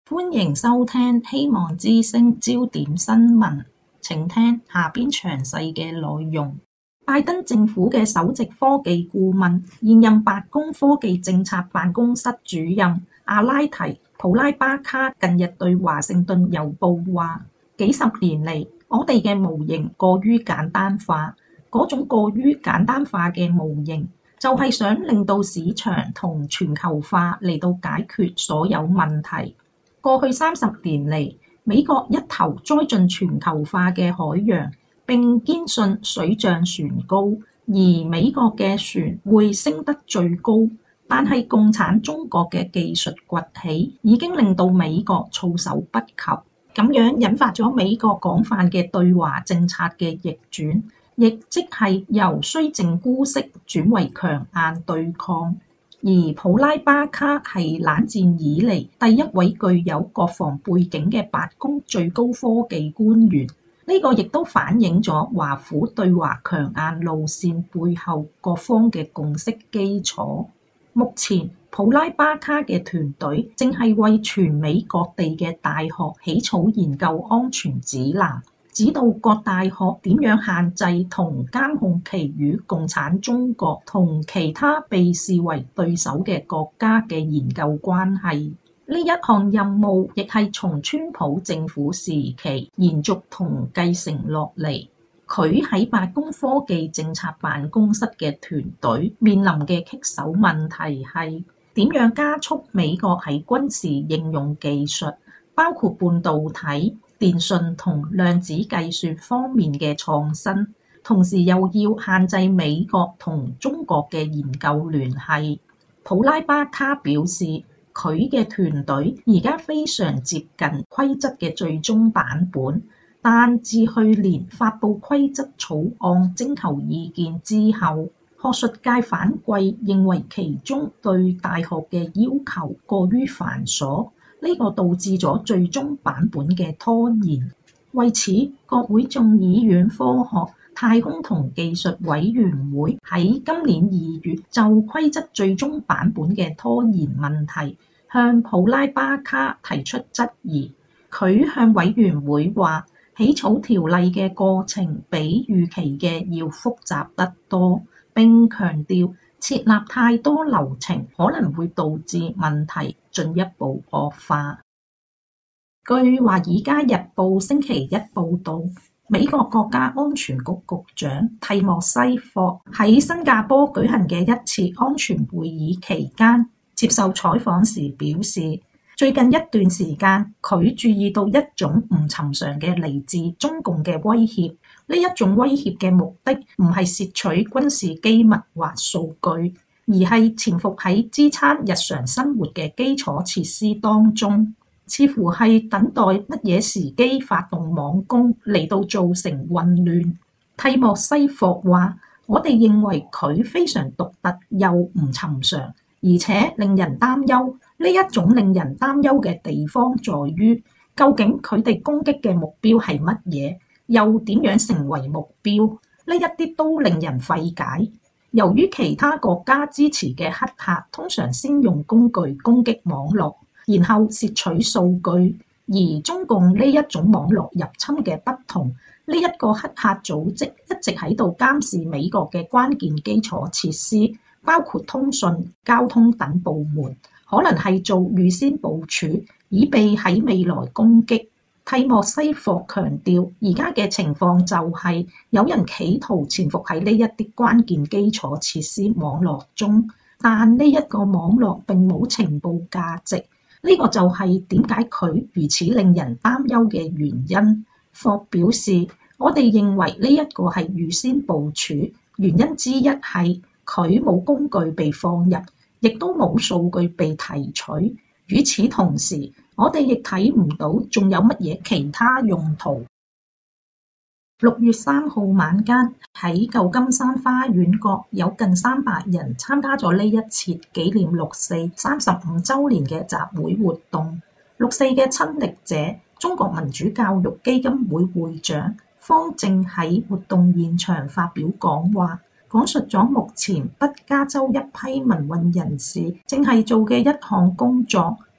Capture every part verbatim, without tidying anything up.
歡迎收聽希望之聲焦點新聞，請聽下邊詳細嘅內容。拜登政府嘅首席科技顧問、現任白宮科技政策辦公室主任阿拉提普拉巴卡近日對華盛頓郵報話：幾十年嚟，我哋嘅模型過於簡單化，嗰種過於簡單化嘅模型就係想令到市場同全球化嚟到解決所有問題。過去三十年嚟，美國一頭栽進全球化嘅海洋，並堅信水漲船高，而美國嘅船會升得最高。但係共產中國嘅技術崛起，已經令到美國措手不及，咁樣引發咗美國廣泛嘅對華政策嘅逆轉，亦即係由綏靖姑息轉為強硬對抗。而普拉巴卡係冷戰以嚟第一位具有國防背景嘅白宮最高科技官員，呢個亦都反映咗華府對華強硬路線背後各方嘅共識基礎。目前普拉巴卡嘅團隊正係為全美各地嘅大學起草研究安全指南，指導各大學點樣限制同監控其與共產中國同其他被視為對手嘅國家嘅研究關係。呢一項任務亦係從川普政府時期延續同繼承落嚟。佢喺白宮科技政策辦公室嘅團隊面臨嘅棘手問題係點樣加速美國喺軍事應用技術，包括半導體、電訊同量子計算方面嘅創新，同時又要限制美國同中國嘅研究聯繫。普拉巴卡表示，佢嘅團隊而家非常接近規則嘅最終版本，但自去年發布規則草案徵求意見之後，學術界反饋認為其中對大學嘅要求過於繁瑣。呢個導致咗最終版本嘅拖延。為此，國會眾議院科學、太空同技術委員會喺今年二月就規則最終版本嘅拖延問題，向普拉巴卡提出質疑。佢向委員會話，起草條例嘅過程比預期嘅要複雜得多，並強調設立太多流程可能會導致問題進一步惡化。據《華爾街日報》星期一報導，美國國家安全局局長蒂莫西霍喺新加坡舉行嘅一次安全會議期間接受採訪時表示，最近一段時間佢注意到一種唔尋常嘅嚟自中共嘅威脅。呢一種威脅嘅目的唔係竊取軍事機密或數據，而係潛伏喺支撐日常生活嘅基礎設施當中，似乎係等待乜嘢時機發動網攻嚟到造成混亂。蒂莫西霍話：我哋認為佢非常獨特又唔尋常，而且令人擔憂。呢一種令人擔憂嘅地方在於，究竟佢哋攻擊嘅目標係乜嘢？又點樣成為目標？呢一啲都令人費解。由於其他國家支持嘅黑客通常先用工具攻擊網絡，然後竊取數據，而中共呢一種網絡入侵嘅不同，呢一個黑客組織一直喺度監視美國嘅關鍵基礎設施，包括通訊、交通等部門，可能係做預先部署，以備喺未來攻擊。蒂莫西霍強調，而家嘅情況就係有人企圖潛伏喺呢一啲關鍵基礎設施網絡中，但呢一個網絡並冇情報價值。呢個就係點解佢如此令人擔憂嘅原因。霍表示，我哋認為呢一個係預先部署，原因之一係佢冇工具被放入，亦都冇數據被提取。與此同時，我哋亦睇唔到仲有乜嘢其他用途。六月三號晚間喺舊金山花園角有近三百人參加咗呢一次紀念六四三十五週年嘅集會活動。六四嘅親歷者中國民主教育基金會會長方正喺活動現場發表講話，講述咗目前北加州一批民運人士正係做嘅一項工作。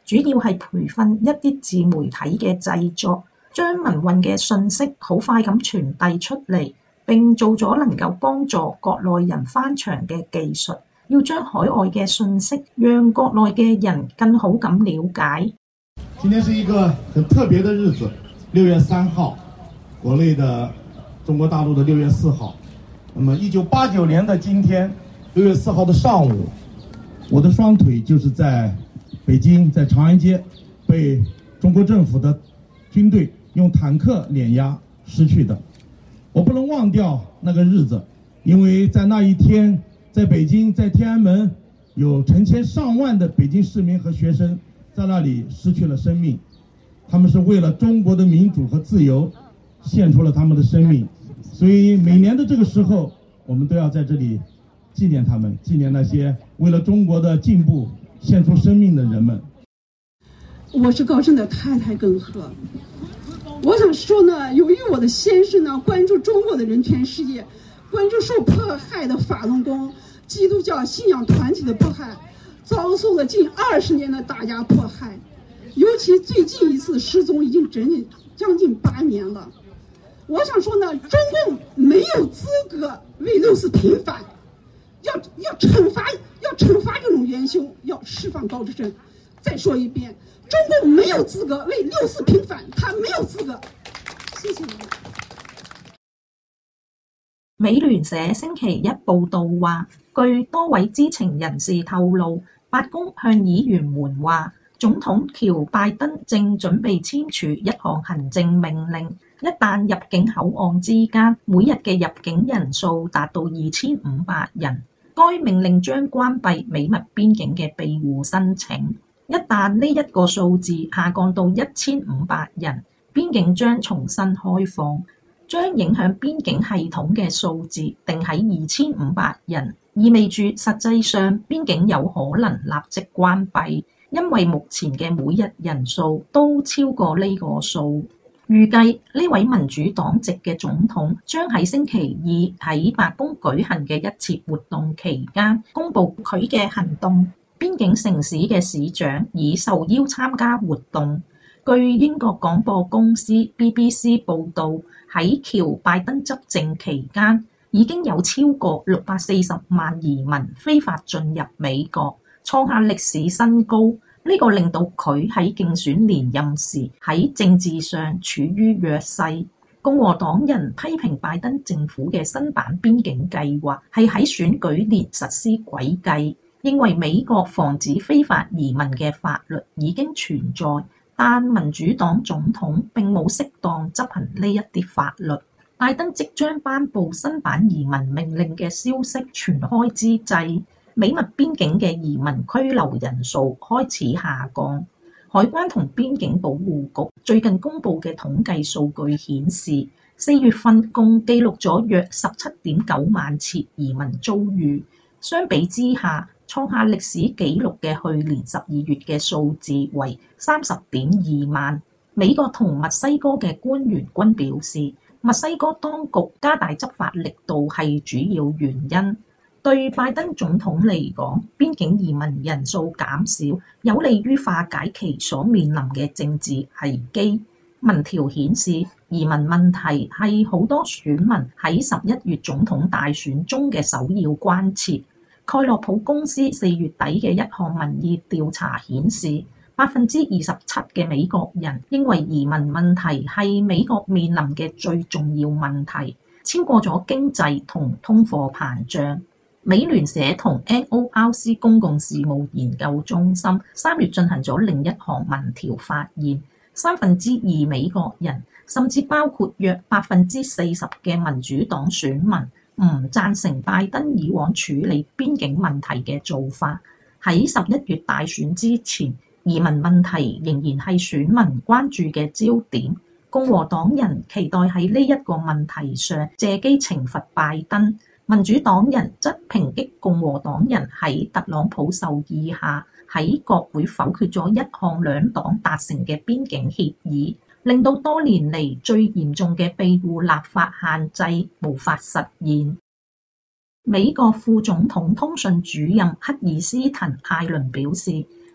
主要係培訓一啲自媒體嘅製作，將民運嘅訊息好快咁傳遞出嚟，並做咗能夠幫助國內人翻牆嘅技術。要將海外嘅訊息讓國內嘅人更好咁了解。 今天是一個很特別的日子，六月三號，國內的中國大陸的六月四號。那麼一九八九年的今天，六月四號的上午，我的雙腿就是在北京，在長安街被中國政府的軍隊用坦克碾壓失去的。我不能忘掉那個日子，因為在那一天，在北京，在天安門，有成千上萬的北京市民和學生在那裡失去了生命，他們是為了中國的民主和自由獻出了他們的生命，所以每年的這個時候，我們都要在這裡紀念他們，紀念那些為了中國的進步獻出生命的人們。 我是高升的太太耿和，我想說呢，由於我的先生呢關注中國的人權事業，關注受迫害的法輪功基督教信仰團體的迫害，遭受了近二十年的打壓迫害，尤其最近一次失蹤已經整整將近八年了。我想說呢，中共沒有資格為六四平反，要要懲罰，要懲罰這種元兇，要釋放高志森。再說一遍，中共沒有資格為六四平反，他沒有資格。謝謝你們。 美聯社星期一報道話，據多位知情人士透露，白宮向議員們話，總統喬拜登正準備簽署一項行政命令，一旦入境口岸之間每日嘅入境人數達到二千五百人，該命令將關閉美墨邊境嘅庇護申請。一旦呢一個數字下降到一千五百人，邊境將重新開放。將影響邊境系統嘅數字定喺二千五百人，意味住實際上邊境有可能立即關閉，因為目前嘅每日人數都超過呢個數。預計呢位民主黨籍嘅總統將喺星期二喺白宮舉行嘅一次活動期間公佈佢嘅行動。邊境城市嘅市長已受邀參加活動。據英國廣播公司 B B C 報導，喺喬拜登執政期間，已經有超過六百四十萬移民非法進入美國，創下歷史新高。呢個令到佢喺競選連任時喺政治上處於弱勢。共和黨人批評拜登政府嘅新版邊境計劃係喺選舉年實施詭計，認為美國防止非法移民嘅法律已經存在。但民主黨總統並冇適當執行呢一啲法律。拜登即將頒布新版移民命令嘅消息傳開之際，美墨邊境嘅移民拘留人數開始下降。海關同邊境保護局最近公布嘅統計數據顯示，四月份共記錄咗約十七點九萬次移民遭遇，相比之下，創下歷史紀錄嘅去年十二月嘅數字為三十點二萬。美國同墨西哥嘅官員均表示，墨西哥當局加大執法力度係主要原因。對拜登總統嚟講，邊境移民人數減少，有利於化解其所面臨嘅政治危機。民調顯示，移民問題係好多選民喺十一月總統大選中嘅首要關切。蓋洛普公司四月底嘅一項民意調查顯示，百分之二十七嘅美國人認為移民問題係美國面臨嘅最重要問題，超過咗經濟同通貨膨脹。美聯社同 N O R C 公共事務研究中心三月進行咗另一項民調，發現三分之二美國人，甚至包括約百分之四十嘅民主黨選民，唔贊成拜登以往處理邊境問題嘅做法。喺十一月大選之前，移民問題仍然係選民關注嘅焦點。共和黨人期待喺呢一個問題上借機懲罰拜登，民主黨人則抨擊共和黨人喺特朗普授意下喺國會否決咗一項兩黨達成嘅邊境協議，令到多年嚟最嚴重嘅庇護立法限制無法實現。美國副總統通訊主任克爾斯滕艾倫表示，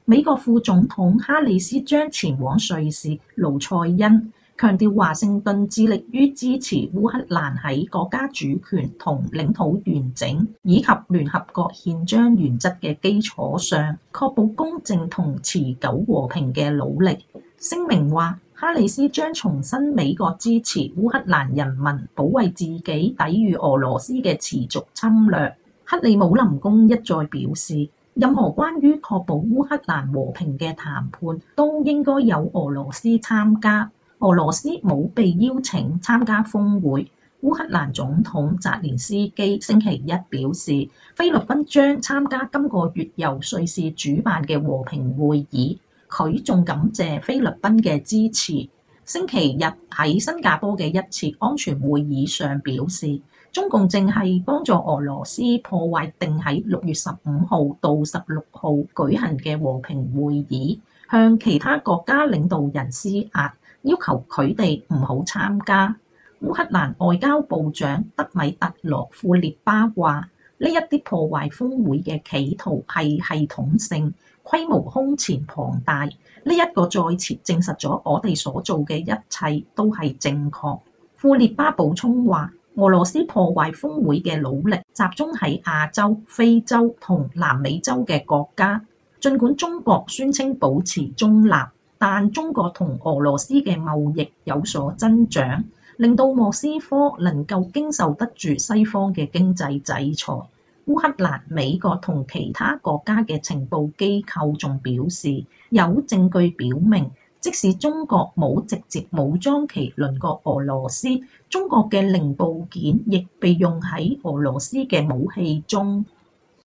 美國副總統哈里斯將前往瑞士盧塞恩，強調華盛頓致力於支持烏克蘭喺國家主權同領土完整以及聯合國憲章原則嘅基礎上，確保公正同持久和平嘅努力。聲明話，哈里斯將重申美國支持烏克蘭人民保衛自己抵禦俄羅斯嘅持續侵略。克里姆林宮一再表示，任何關於確保烏克蘭和平嘅談判都應該有俄羅斯參加。俄羅斯冇被邀請參加峰會。烏克蘭總統澤連斯基星期一表示，菲律賓將參加今個月由瑞士主辦嘅和平會議。佢仲感謝菲律賓嘅支持。星期日喺新加坡嘅一次安全會議上表示，中共正係幫助俄羅斯破壞定喺六月十五號到十六號舉行嘅和平會議，向其他國家領導人施壓，要求佢哋唔好參加。烏克蘭外交部長德米特羅庫列巴話：呢一啲破壞峰會嘅企圖係系統性、規模空前龐大。呢一個再次證實咗我哋所做嘅一切都係正確。庫列巴補充話：俄羅斯破壞峰會嘅努力集中喺亞洲、非洲同南美洲嘅國家。儘管中國宣稱保持中立，但中國同俄羅斯嘅貿易有所增長，令到莫斯科能夠經受得住西方嘅經濟制裁。烏克蘭、美國同其他國家嘅情報機構仲表示，有證據表明，即使中國冇直接武裝其鄰國俄羅斯，中國嘅零部件亦被用喺俄羅斯嘅武器中。